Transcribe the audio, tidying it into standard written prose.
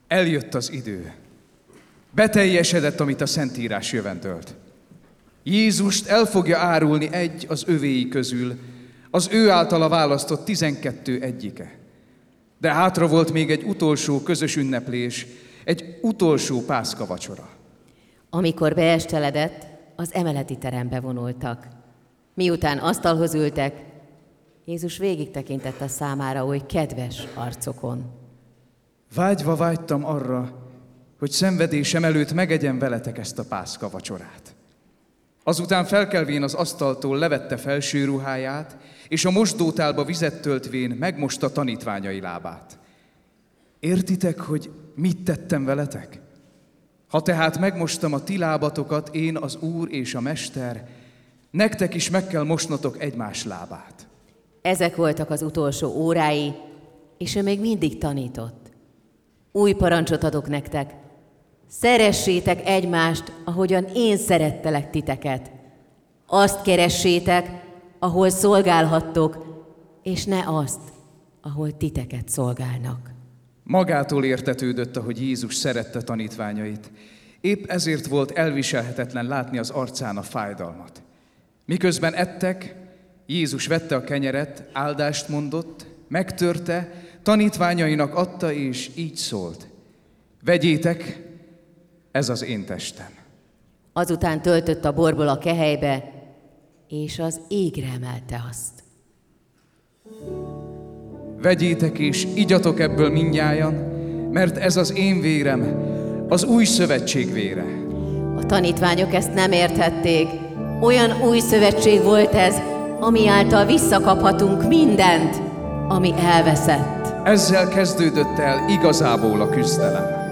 Eljött az idő. Beteljesedett, amit a Szentírás jövendölt. Jézust el fogja árulni egy az övéi közül, az ő általa választott 12 egyike. De hátra volt még egy utolsó közös ünneplés, egy utolsó pászkavacsora. Amikor beesteledett, az emeleti terembe vonultak. Miután asztalhoz ültek, Jézus végig tekintett a számára oly kedves arcokon. Vágyva vágytam arra, hogy szenvedésem előtt megegyem veletek ezt a pászkavacsorát. Azután felkelvén az asztaltól levette felső ruháját, és a mosdótálba vizet töltvén megmosta tanítványai lábát. Értitek, hogy mit tettem veletek? Ha tehát megmostam a ti lábatokat, én az Úr és a Mester, nektek is meg kell mosnotok egymás lábát. Ezek voltak az utolsó órái, és ő még mindig tanított. Új parancsot adok nektek. Szeressétek egymást, ahogyan én szerettelek titeket. Azt keressétek, ahol szolgálhattok, és ne azt, ahol titeket szolgálnak. Magától értetődött, ahogy Jézus szerette tanítványait. Épp ezért volt elviselhetetlen látni az arcán a fájdalmat. Miközben ettek, Jézus vette a kenyeret, áldást mondott, megtörte, tanítványainak adta, és így szólt: vegyétek, ez az én testem. Azután töltött a borból a kehelybe, és az égre emelte azt. Vegyétek és igyatok ebből mindnyájan, mert ez az én vérem, az új szövetség vére. A tanítványok ezt nem érthették. Olyan új szövetség volt ez, ami által visszakaphatunk mindent, ami elveszett. Ezzel kezdődött el igazából a küzdelem.